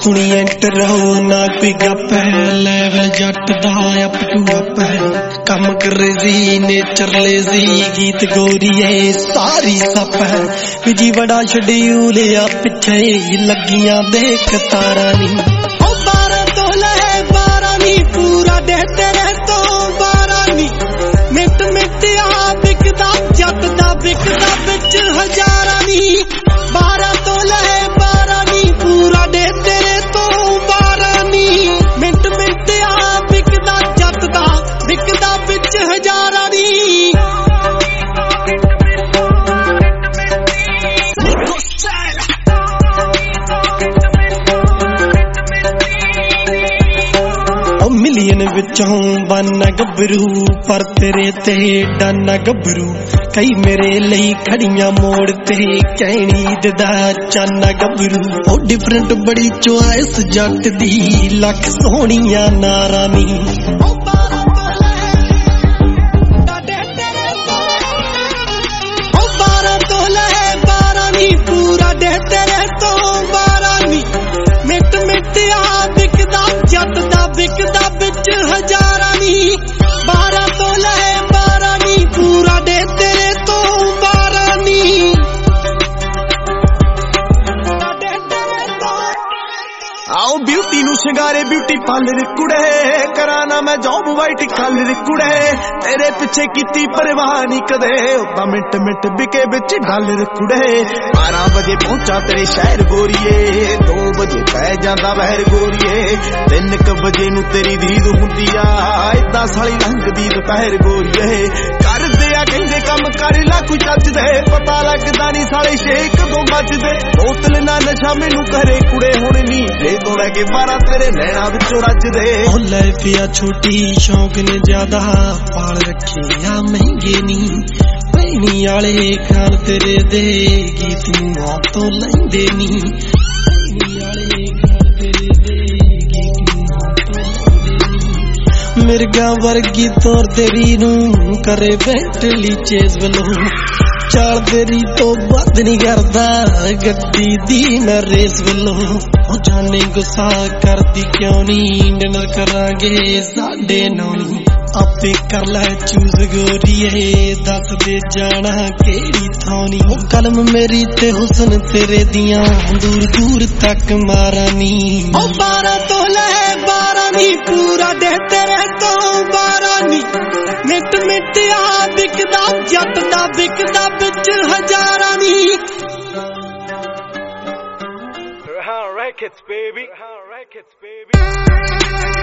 सुनी एंटरो ना कोई गप है लेवल जट दा अप टू अप है कम कर रही नेचर लेजी गीत गोरीए सारी सप है जी बड़ा शेड्यूल आ पिछे लगियां देख तारा नी 12 तो ले 12 नी पूरा दे तेरे तो 12 नी मिट मिट आ बिकदा जट दा बिकदा बिच हजारा नी 12 तो ले 12 नी पूरा दे तेरे तो 12 नी मिट मिट आ बिकदा जट दा बिकदा बिच हजारा नी मिलियन विचों बना गबरू पर तेरे ते डाना गबरू कई मेरे लई खड़ियां मोड़ ते कहनी दा चाना गबरू ओ डिफरेंट बड़ी चॉइस जट दी लख सोहणियां नारा नी पूरा दे तेरे तो 12 नी मिट मिट आ बिकदा जट दा बिकदा बिच हजारा नी 12 तो ले 12 नी पूरा दे तेरे तो 12 नी आओ ब्यूटी नु शिंगारे ब्यूटी पार्लर कुड़े कराना मैं जॉब वाइट कलर कुड़े तेरे पिछे कीती परवाह नहीं कदे उदा मिंट मिंट बिके बिच डॉलर कुड़े 12 बजे पहुंचा तेरे शहर गोरीए 2 बजे पै जांदा बहर गोरीए 3 बजे नु तेरी दीद हुंदी आ इदा साली रंग दी दोपहर गोरीए कर दे आ कहंदे कम कर ला कोई टच दे पता लगदा नहीं साले शेक दो बजदे बोतल ना नशा मैनू करे कुड़े हुण नी दे तो लगे 12 तेरे नैना विचों रजदे ओ ले पिया छोटी शौक ने ज्यादा पाल रखे आ महंगे नी पैनी आले खान तेरे दे गीत नू तो लैंदे नी पैनी आले खान तेरे दे गीत नू तो लैंदे नी मिर्गा वर्गी तोर तेरी नू करे बेंटली चेज वलो चाल तेरी तो बद नहीं करदा गद्दी दी मैं रेस वलो ओ जाने गुस्सा करदी क्यों नहीं डिनर करांगे 9:30 आपे कर लै चूज गोरीए दस दे जाना केड़ी थौनी ओ कलम मेरी ते हुस्न तेरे दियां दूर दूर तक मारा नी ओ 12 तो ले 12 नी पूरा दे तेरे तो 12 नी मिट मिट आ बिकदा जट दा बिकदा बिच हजारा नी Records, baby.